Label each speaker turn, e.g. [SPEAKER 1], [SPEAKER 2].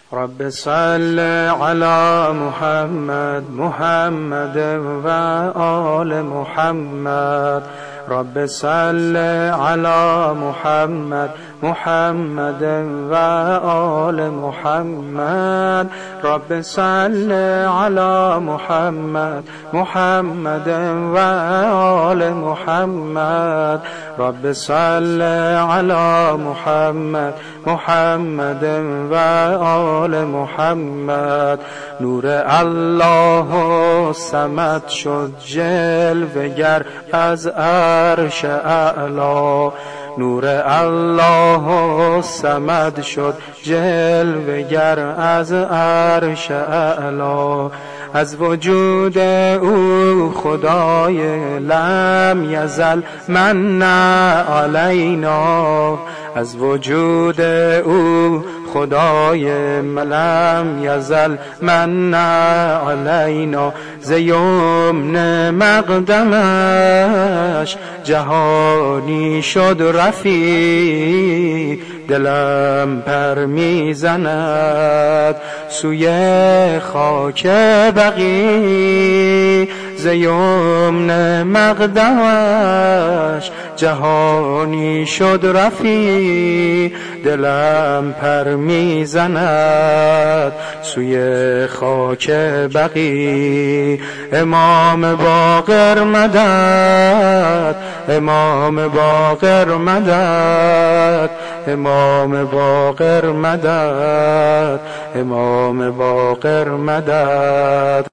[SPEAKER 1] رب صل على محمد محمد و آل محمد. رب صل على محمد محمد و آل محمد. رب صل على محمد محمد و آل محمد. رب صل على محمد محمد و آل محمد. نور الله صمد شد جلوه گر از عرش اعلی. نور الله صمد شد جلوه گر از عرش اعلی. از وجود او خدای لم یزل من علینا. از وجود او خدای لم یزل من علینا. ز یمن مقدمش جهانی شد رفیع. دلم پر میزند سوی خاک بقیع. ز یمن مقدمش جهانی شد رفیع. دلم پر میزند سوی خاک بقیع. امام باقر مدد، امام باقر مدد، امام باقر مدد، امام باقر مدد.